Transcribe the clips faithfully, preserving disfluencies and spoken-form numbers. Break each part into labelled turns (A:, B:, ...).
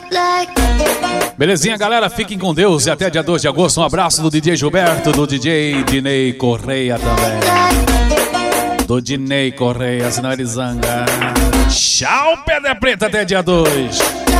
A: Belezinha, galera? Fiquem com Deus e até dia dois de agosto. Um abraço do D J Gilberto, do D J Dinei Correia também. Do Dinei Correia, senão ele zanga. Tchau, Pedra Preta, até dia dois.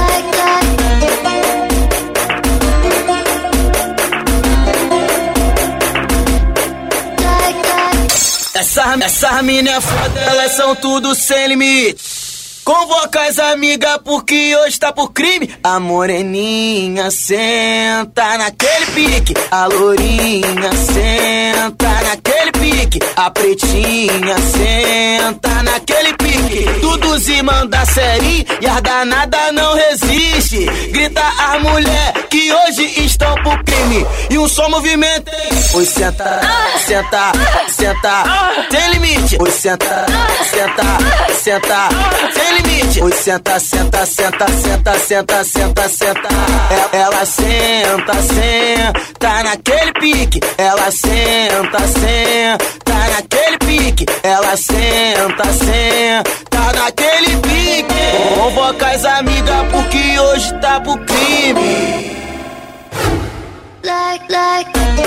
B: Essa, essa mina é foda, elas são tudo sem limite. Convoca as amigas porque hoje tá por crime. A moreninha senta naquele pique. A lourinha senta naquele pique. A pretinha senta naquele pique. Tudo se manda série e as danada não resiste. Grita as mulher que hoje estão por crime. E um só movimento. Oi, senta, senta, senta, sem limite. Oi, senta, senta, senta, sem limite. Oi, senta, senta, senta, senta, senta, senta, senta. Ela senta, senta naquele pique. Ela senta, senta naquele pique. Ela senta, senta naquele pique. Convoca as amigas porque hoje tá pro crime. Like, like.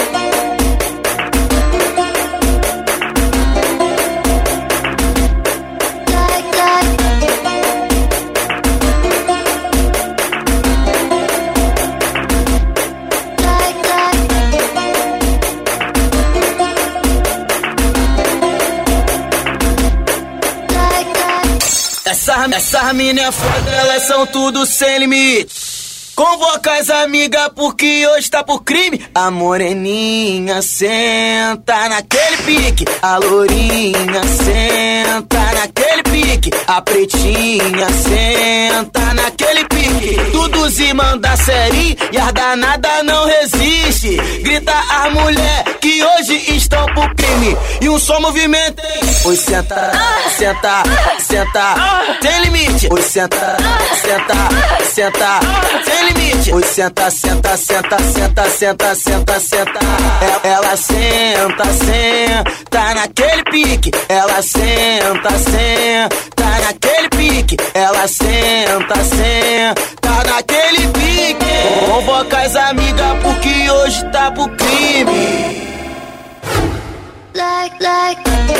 B: Essa, essa mina é foda, elas são tudo sem limite. Convoca as amigas porque hoje tá por crime. A moreninha senta naquele pique. A lourinha senta naquele pique. A pretinha senta naquele pique. Tudo se manda série e as danada não resiste. Grita as mulher que hoje estão por crime. E um só movimento. Oi, senta, senta, senta, sem limite. Oi, senta, senta, senta, sem limite. Oi, senta, senta, senta, senta, senta, senta, senta. Ela senta, senta naquele pique. Ela senta, senta naquele pique. Ela senta, senta naquele pique. Convoca as amigas porque hoje tá pro crime. Like, like.